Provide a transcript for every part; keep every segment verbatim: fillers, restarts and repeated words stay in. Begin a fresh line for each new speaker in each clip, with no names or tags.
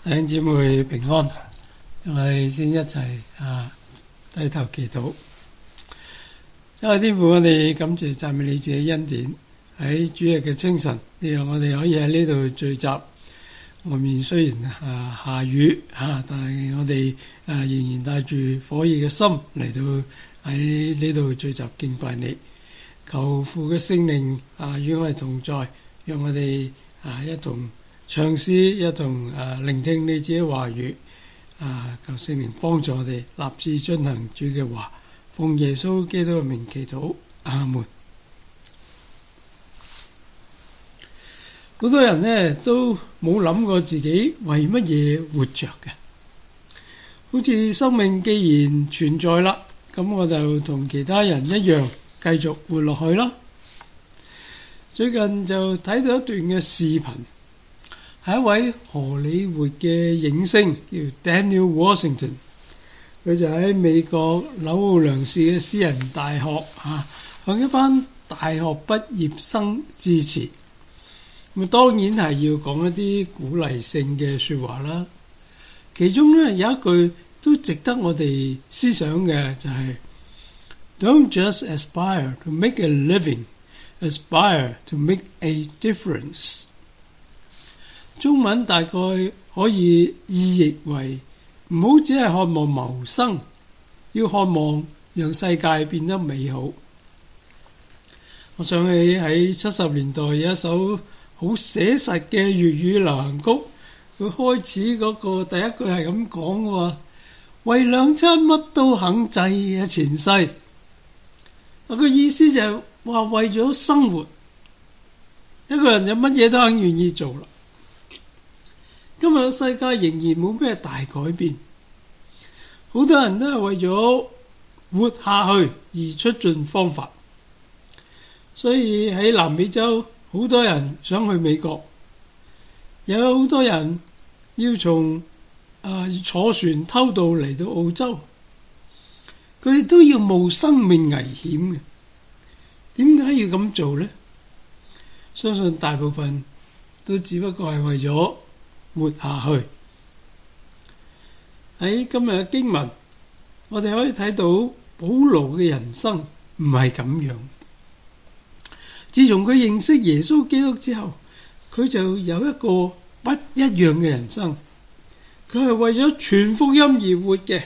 弟兄姊妹平安，我哋先一齊啊低頭祈禱。因為天父，我哋感謝讚美你自己恩典，喺主日嘅清晨，讓我哋可以喺呢度聚集。外面雖然啊下雨啊，但係我哋啊仍然帶住火熱嘅心嚟到喺呢度聚集敬拜你。求父嘅聖靈啊與我哋同在，讓我哋啊一同唱詩，一同啊聆聽你自己話語啊，求聖靈幫助我哋立志遵行主嘅話，奉耶穌基督嘅名祈禱，阿門。好多人呢都冇諗過自己為乜嘢活着嘅，好似生命既然存在啦，咁我就同其他人一樣繼續活落去啦。最近就睇到一段嘅視頻，係一位荷里活嘅影星叫 Daniel Washington， 佢就喺美國紐奧良市嘅私人大學啊，向一班大學畢業生致辭。咁當然係要講一啲鼓勵性嘅說話啦。其中咧有一句都值得我哋思想嘅，就係 Don't just aspire to make a living, aspire to make a difference。中文大概可以意譯為唔好只係渴望謀生，要渴望讓世界變得美好。我想起喺七十年代有一首好寫實嘅粵語流行曲，佢開始嗰個第一句係咁講嘅喎，為兩餐乜都肯制嘅前世。啊，個意思就係話為咗生活，一個人有乜嘢都肯願意做啦。今日世界仍然冇咩大改變，好多人都係為咗活下去而出盡方法，所以喺南美洲好多人想去美國，有好多人要從啊、呃、坐船偷渡嚟到澳洲，佢哋都要冒生命危險嘅。點解要咁做呢？相信大部分都只不過係為咗活下去。喺今日嘅經文，我哋可以睇到保羅嘅人生唔係咁樣。自從佢認識耶穌基督之後，佢就有一個不一樣嘅人生。佢係為咗傳福音而活嘅，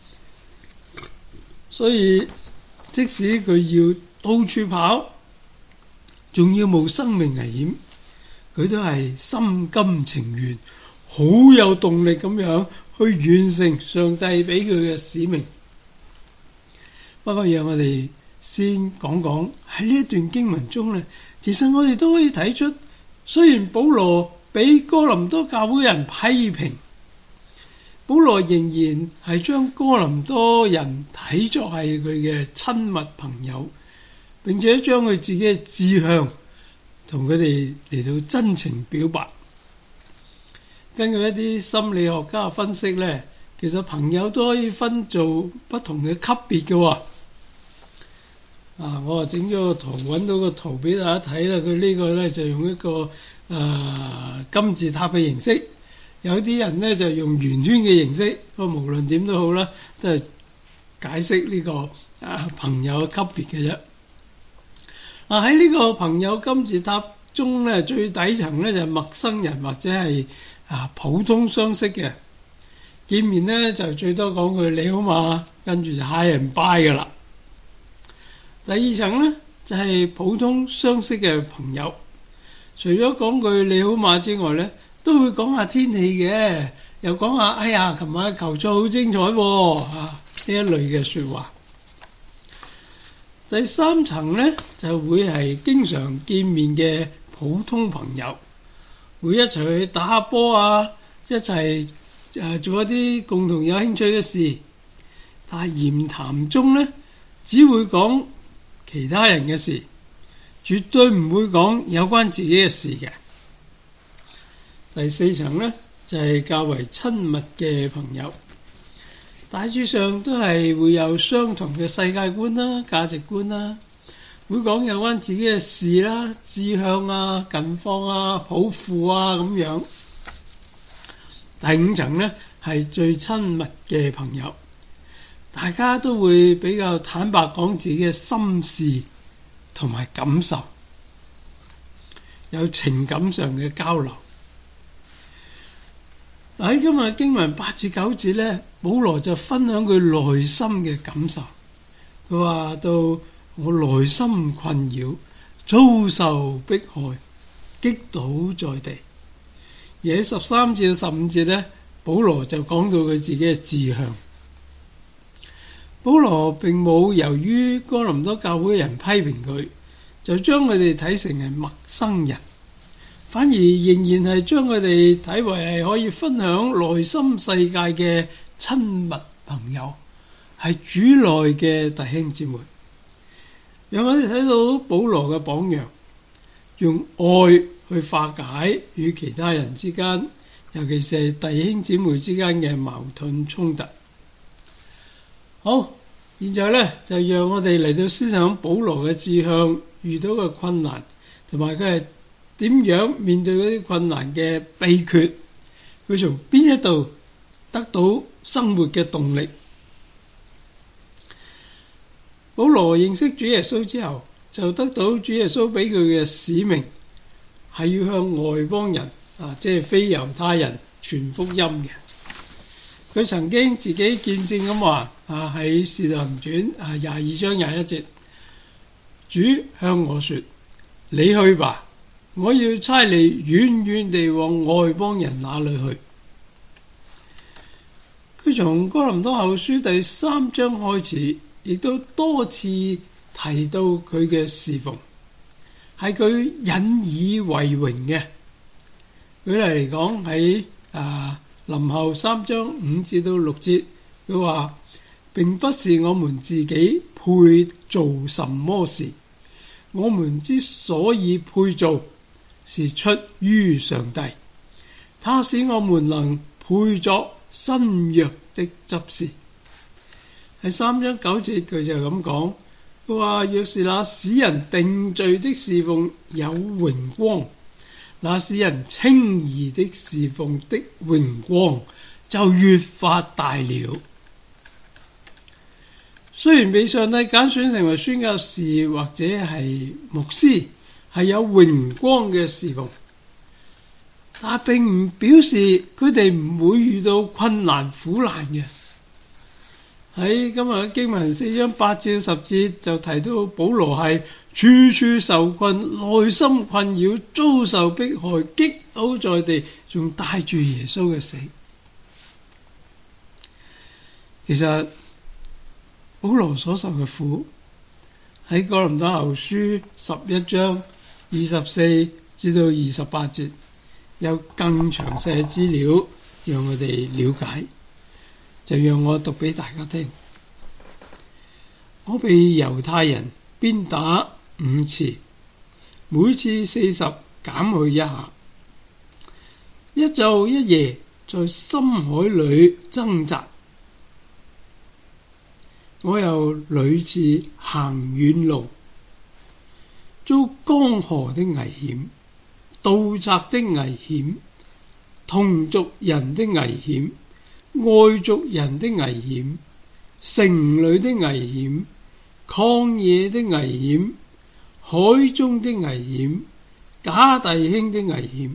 所以即使佢要到處跑，仲要冒生命危險，佢都係心甘情願，好有動力咁樣去完成上帝俾佢嘅使命。不過讓我哋先講講喺呢一段經文中咧，其實我哋都可以睇出，雖然保羅俾哥林多教會人批評，保羅仍然係將哥林多人睇作係佢嘅親密朋友，並且將佢自己嘅志向同佢哋嚟到真情表白。根據一啲心理學家分析咧，其實朋友都可以分做不同嘅級別嘅喎。啊！我啊整咗個圖，揾到個圖俾大家睇啦。佢呢個咧就用一個誒、呃、金字塔嘅形式，有啲人咧就用圓圈嘅形式。不過無論點都好啦，都係解釋呢、這個啊朋友嘅級別嘅啫。嗱，喺呢個朋友金字塔中咧，最底層咧就係陌生人或者係啊普通相識嘅，見面咧就最多講句你好嘛，跟住就 hi and bye 噶啦。第二層咧就係、是、普通相識嘅朋友，除咗講句你好嘛之外咧，都會講下天氣嘅，又講下哎呀琴晚球賽好精彩喎啊，呢一類嘅說話。第三層咧就會係經常見面嘅普通朋友，會一齊去打下波啊，一齊誒做一啲共同有興趣嘅事，但係言談中咧只會講其他人嘅事，絕對唔會講有關自己嘅事嘅。第四層呢，就係、是、較為親密嘅朋友，大致上都係會有相同嘅世界觀啦、價值觀啦，會講有關自己嘅事啦、志向啊、近況啊、抱負啊咁樣。 第五層呢係最親密嘅朋友，大家都會比較坦白講自己嘅心事同埋感受，有情感上嘅交流。喺今日經文八至九節呢，保羅就分享佢內心嘅感受。佢話到我內心困擾，遭受迫害，擊倒在地。而喺十三至十五節呢，保羅就講到佢自己嘅志向。保羅並冇由於哥林多教會人批評佢，就將佢哋睇成係陌生人，反而仍然係將佢哋睇為係可以分享內心世界嘅親密朋友，係主內嘅弟兄姊妹。讓我哋睇到保羅嘅榜樣，用愛去化解與其他人之間，尤其是弟兄姊妹之間嘅矛盾衝突。好，現在呢，就讓我哋嚟到思想保羅嘅志向遇到嘅困難，同埋佢係點樣面對嗰啲困難嘅秘訣，佢從邊一度得到生活嘅動力。保羅認識主耶穌之後，就得到主耶穌俾佢嘅使命，係要向外邦人啊，即係非猶太人傳福音嘅。佢曾經自己見證咁話啊，喺《使徒行傳》啊廿二章廿一節，主向我說：你去吧，我要差你遠遠地往外邦人那裏去。佢從哥林多後書第三章開始，亦都多次提到佢嘅侍奉，係佢引以為榮嘅。舉例嚟講，喺啊林後三章五至到六節，佢話並不是我們自己配做什麼事，我們之所以配做，是出於上帝，他使我們能配作新約的執事。喺三章九節佢就咁講，佢話若是那使人定罪的侍奉有榮光，那使人稱義的侍奉的榮光就越發大了。雖然被上帝揀選成為宣教士或者係牧師，係有榮光嘅侍奉，但並唔表示佢哋唔會遇到困難苦難嘅。喺今日嘅經文四章八至十節就提到保羅係處處受困，內心困擾，遭受迫害，擊倒在地，仲帶住耶穌嘅死。其實保羅所受嘅苦喺哥林多後書十一章二十四至到二十八節有更詳細嘅資料讓我哋了解，就讓我讀俾大家聽。我被猶太人鞭打五次，每次四十減去一下，一晝一夜在深海裏掙扎。我又屢次行遠路，遭江河的危險、盜賊的危險、同族人的危險、外族人的危險、城裏的危險、曠野的危險、海中的危險、假弟兄的危險。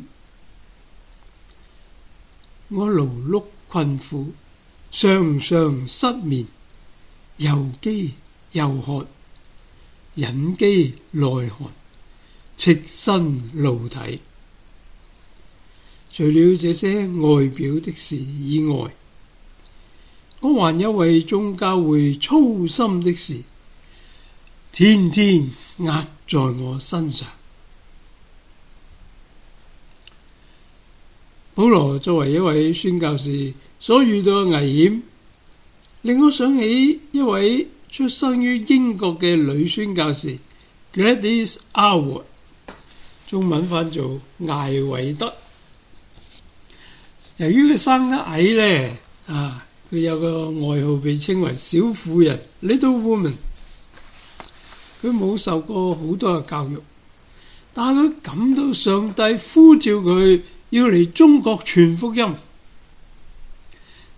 我勞碌困苦，常常失眠，又飢又渴，忍飢耐寒，赤身露體。除了這些外表的事以外，我還有為眾教會操心的事，天天壓在我身上。保羅作為一位宣教士所遇到嘅危險，令我想起一位出生於英國嘅女宣教士 Gladys Aylward， 中文翻做艾維德。由於佢生得矮呢，啊，佢有個外號被稱為小婦人 Little Woman。佢冇受過好多嘅教育，但係佢感到上帝呼召佢要嚟中國傳福音，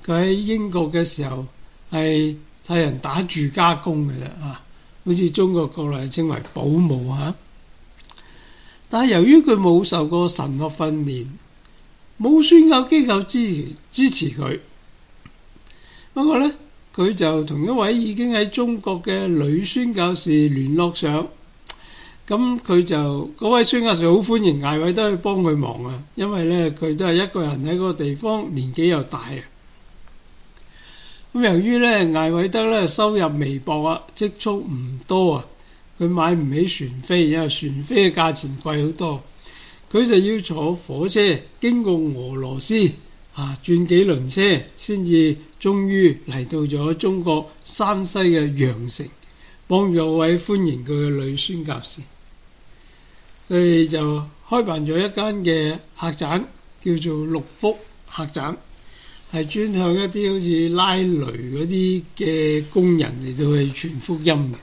佢喺英國嘅時候係替人打住家工嘅啫啊，好似中國國內稱為保姆啊。但係由於佢冇受過神學訓練，冇宣教機構支持支持佢，不過咧佢就同一位已經喺中國嘅女宣教士聯絡上。咁佢就嗰位宣教士好歡迎艾偉德去幫佢忙啊，因為咧佢都係一個人喺嗰個地方，年紀又大啊。咁由於咧艾偉德咧收入微薄啊，積蓄唔多啊，佢買唔起船飛，因為船飛嘅價錢貴好多，佢就要坐火車經過俄羅斯啊，轉幾輪車，先至終於嚟到咗中國山西嘅陽城，幫咗位歡迎佢嘅女宣教士。佢哋就開辦咗一間嘅客棧，叫做六福客棧，係專向一啲好似拉雷嗰啲嘅工人嚟到去傳福音嘅。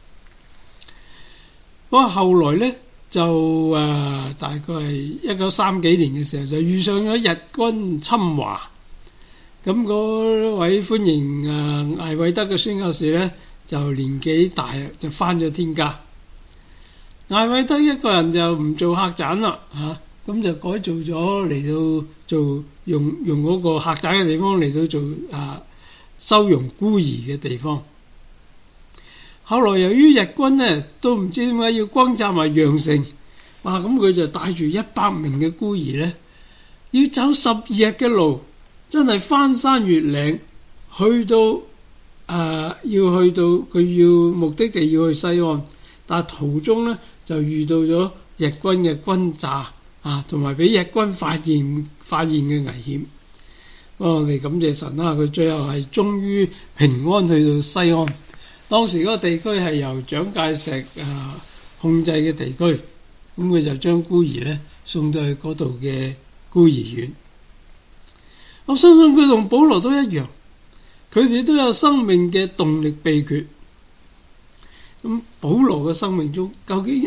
不過後來咧就誒、呃、大概係一九三幾年嘅時候，就遇上咗日軍侵華，咁嗰位歡迎誒艾偉德嘅宣教士咧就年紀大，就返咗天家。艾偉德一個人就唔做客棧啦嚇，咁、啊、就改造咗嚟到做用用嗰個客棧嘅地方嚟到做啊收容孤兒嘅地方。後來由於日軍呢都唔知點解要轟炸埋陽城，哇！咁佢就帶住一百名嘅孤兒呢，要走十二日嘅路，真係翻山越嶺，去到誒、呃、要去到佢要目的地要去西安，但係途中呢，就遇到咗日軍嘅轟炸啊，同埋俾日軍發現發現嘅危險。我哋感謝神啦，佢最後係終於平安去到西安。當時嗰個地區係由蔣介石啊控制嘅地區，咁佢就將孤兒咧送到去嗰度嘅孤兒院。我相信佢同保羅都一樣，佢哋都有生命嘅動力秘訣。咁保羅嘅生命中究竟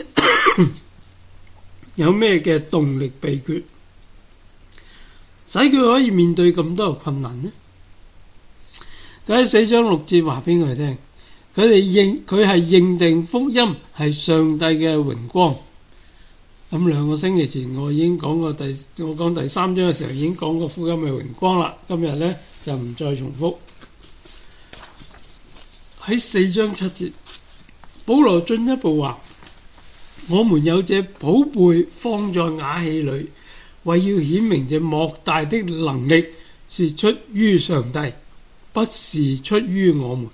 有咩嘅動力秘訣，使佢可以面對咁多嘅困難呢？佢喺四章六節話俾我哋聽，佢哋認佢係認定福音係上帝嘅榮光。咁兩個星期前我已經講過第我講第三章嘅時候已經講過福音嘅榮光啦，今日咧就唔再重複。喺四章七節，保羅進一步話：我們有這寶貝放在瓦器裏，為要顯明這莫大的能力是出於上帝，不是出於我們。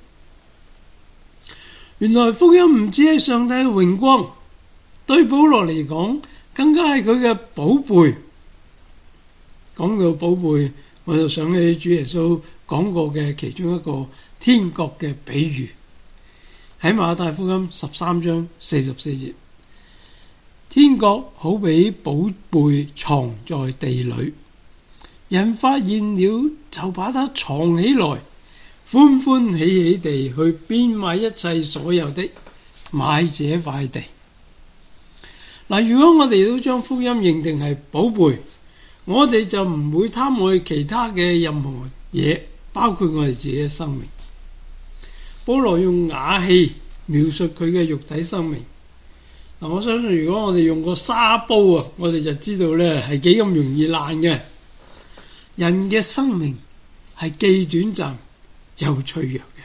原來福音唔止係上帝嘅榮光，對保羅嚟講更加係佢嘅寶貝。講到寶貝，我就想起主耶穌講過嘅其中一個天國嘅比喻，喺馬太福音十三章四十四節，天國好比寶貝藏在地裏，人發現了就把它藏起來，歡歡喜喜地去變賣一切所有的，買這塊地。嗱，如果我哋都將福音認定係寶貝，我哋就唔會貪愛其他嘅任何嘢，包括我哋自己嘅生命。保羅用瓦器描述佢嘅肉體生命。嗱，我相信如果我哋用個沙煲啊，我哋就知道咧係幾咁容易爛嘅。人嘅生命係既短暫又脆弱嘅。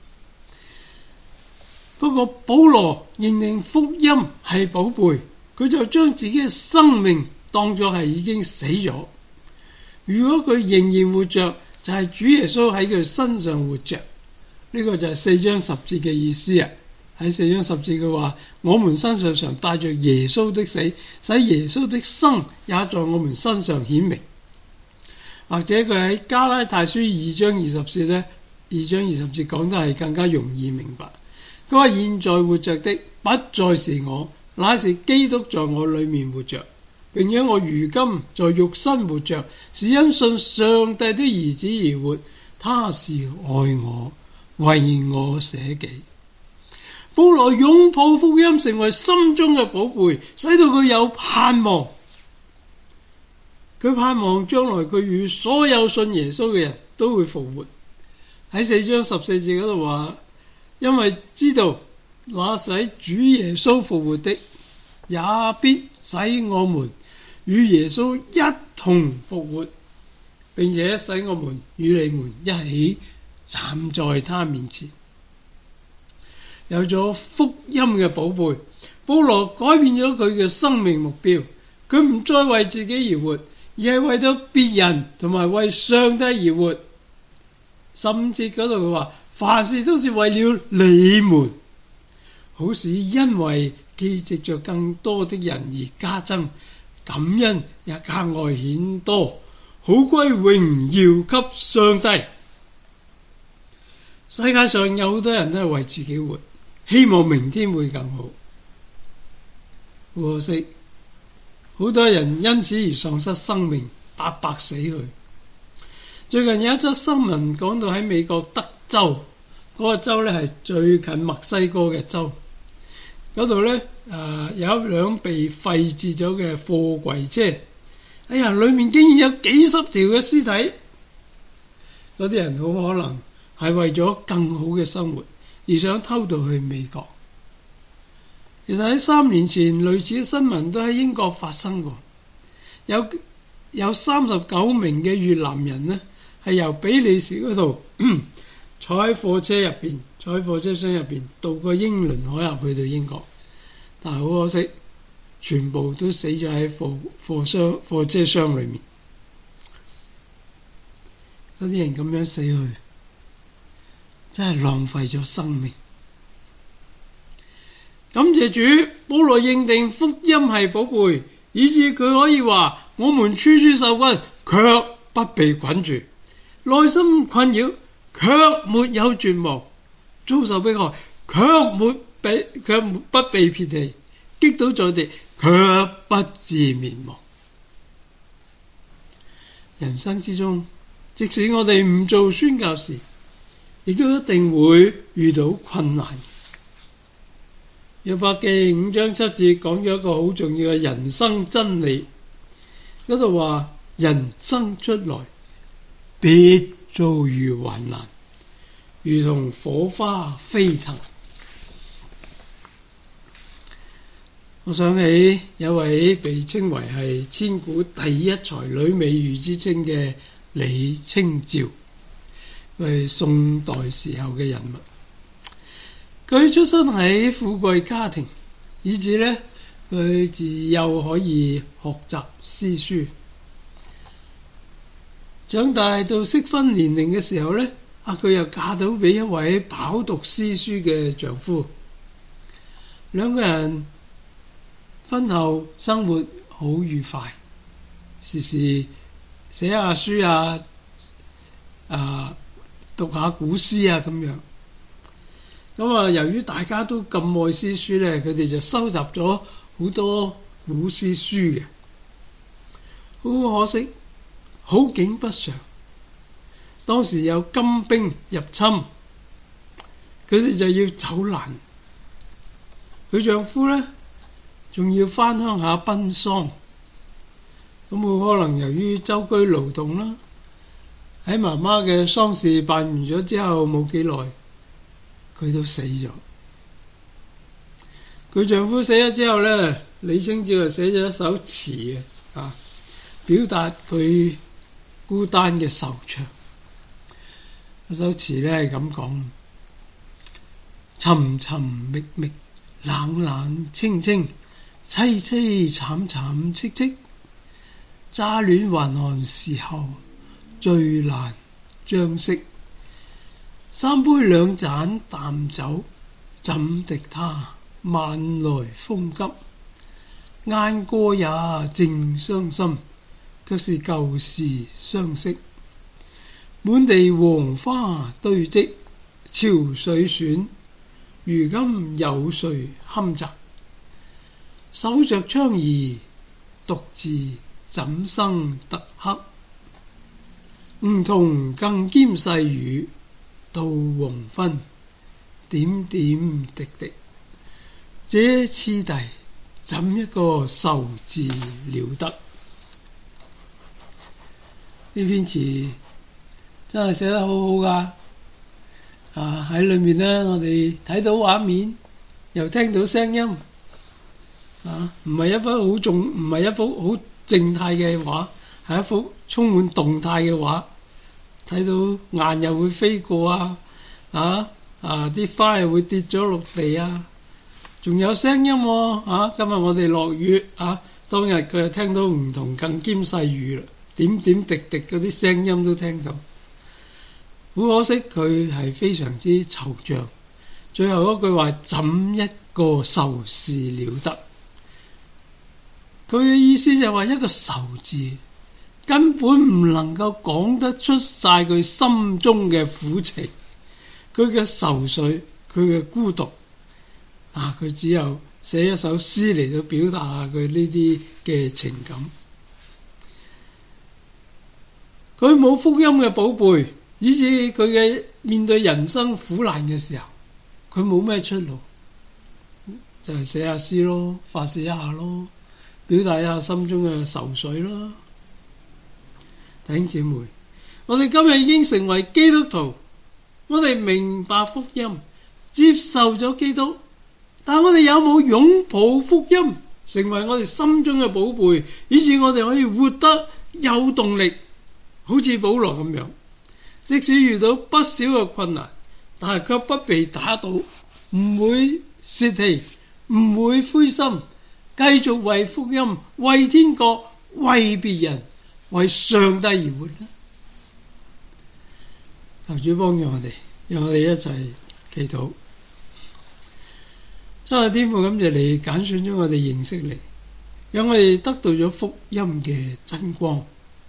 不過保羅認定福音係寶貝，佢就將自己嘅生命當作係已經死咗。如果佢仍然活着，就係、是、主耶穌喺佢身上活着。呢、這個就係四章十節嘅意思啊！喺四章十節嘅話，我們身上常帶着耶穌的死，使耶穌的生也在我們身上顯明。或者佢喺加拉太書二章二十節呢，二章二十節講得係更加容易明白。佢話現在活着的不再是我，乃是基督在我裏面活着，並且我如今在肉身活着，是因信上帝的兒子而活。他是愛我，為我捨己。保羅擁抱福音，成為心中嘅寶貝，使到佢有盼望。 佢盼望將來佢與所有信耶穌嘅人都會復活。喺四章十四節嗰度話，因為知道那使主耶穌復活的，也必使我們與耶穌一同復活，並且使我們與你們一起站在他面前。有咗福音嘅寶貝，保羅改變咗佢嘅生命目標，佢唔再為自己而活，而係為咗別人同埋為上帝而活。十五節嗰度佢話，凡事都是為了你們，好使因為既藉着更多的人而加增，感恩也格外顯多，好歸榮耀給上帝。世界上有好多人都係為自己活，希望明天會更好。可惜好多人因此而喪失生命，白白死去。最近有一則新聞講到喺美國德州，嗰、那個州咧係最近墨西哥嘅州，嗰度咧誒有一輛被廢置咗嘅貨櫃車，哎呀，裏面竟然有幾十條嘅屍體。嗰啲人好可能係為咗更好嘅生活而想偷渡去美國。其實喺三年前類似嘅新聞都喺英國發生過，有有三十九名嘅越南人呢，係由比利時嗰度坐喺貨車入邊，坐喺貨車廂入邊渡過英倫海峽去到英國，但係好可惜，全部都死咗喺貨貨箱貨車廂裏面。嗰啲人咁樣死去，真係浪費咗生命。感謝主，保羅認定福音係寶貝，以致佢可以話：我們處處受困，卻不被捆住；內心困擾，卻沒有絕望；遭受迫害，卻沒被卻不被撇棄；擊倒在地，卻不致滅亡。人生之中，即使我哋唔做宣教士，亦都一定會遇到困難。約伯記五章七節講咗一個好重要嘅人生真理，嗰度話：人生出來必遭遇患難，如同火花飛騰。我想起有位被稱為係千古第一才女美譽之稱嘅李清照，佢係宋代時候嘅人物。佢出生喺富貴家庭，以致呢，佢自幼可以學習詩書。長大到適婚年齡嘅時候呢，啊佢又嫁到俾一位飽讀詩書嘅丈夫。兩個人婚後生活好愉快，時時寫下書啊，啊讀下古詩啊咁樣。咁啊，由於大家都咁愛詩書咧，佢哋就收集咗好多古詩書嘅。好可惜，好景不常。當時有金兵入侵，佢哋就要走難。佢丈夫咧，仲要返鄉下奔喪。咁好可能由於舟車勞頓啦，喺媽媽嘅喪事辦完咗之後冇幾耐，佢都死咗。佢丈夫死咗之後咧，李清照就寫咗一首詞嘅，啊，表達佢孤單嘅惆悵。嗰首詞咧係咁講：尋尋覓覓，冷冷清清，凄凄慘慘戚戚。乍暖還寒時候，最難將息。三杯兩盞淡酒，怎敵他晚來風急？雁過也正傷心，卻是舊時相識。滿地黃花堆積，潮水損，如今有誰堪摘？守着窗兒，獨自怎生得黑？梧桐更兼細雨，到黃昏，點點滴滴，這次第怎一個愁字了得？ 篇詞真係寫得好好噶。啊，喺裏面呢，我哋睇到畫面，又聽到聲音。啊，唔係一幅好重，唔係一幅好靜態嘅畫，係一幅充滿動態嘅畫。睇到雁又會飛過啊，啊啊啲花又會跌咗落地啊，仲有聲音喎。啊，今日我哋落雨啊，當日佢又聽到唔同更兼細語啦，點點滴滴嗰啲聲音都聽到。好可惜佢係非常之抽象，最後嗰句話怎一個愁是了得。佢嘅意思就係話一個愁字根本唔能夠講得出晒佢心中嘅苦情，佢嘅愁緒，佢嘅孤獨啊，佢只有寫一首詩嚟到表達下佢呢啲嘅情感。佢冇福音嘅寶貝，以致佢嘅面對人生苦難嘅時候，佢冇咩出路，就係寫下詩咯，發洩一下咯，表達一下心中嘅愁緒咯。弟兄姊妹，我哋今日已經成為基督徒，我哋明白福音，接受咗基督，但我哋有冇擁抱福音，成為我哋心中嘅寶貝，以致我哋可以活得有動力，好似保羅咁樣，即使遇到不少嘅困難，但係卻不被打倒，唔會泄氣，唔會灰心，繼續為福音、為天國、為別人、為上帝而活啦。求主幫助我哋，讓我哋一齊祈禱。親愛的天父，感謝你揀選咗我哋認識你，讓我哋得到咗福音嘅真光。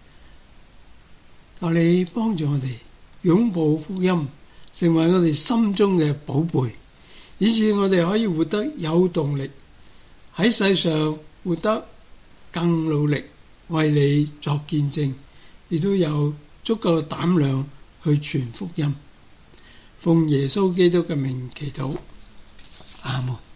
求你幫助我哋擁抱福音，成為我哋心中嘅寶貝，以致我哋可以活得有動力，喺世上活得更努力，為你作見證，亦都有足夠嘅膽量去傳福音。奉耶穌基督嘅名祈禱，阿門。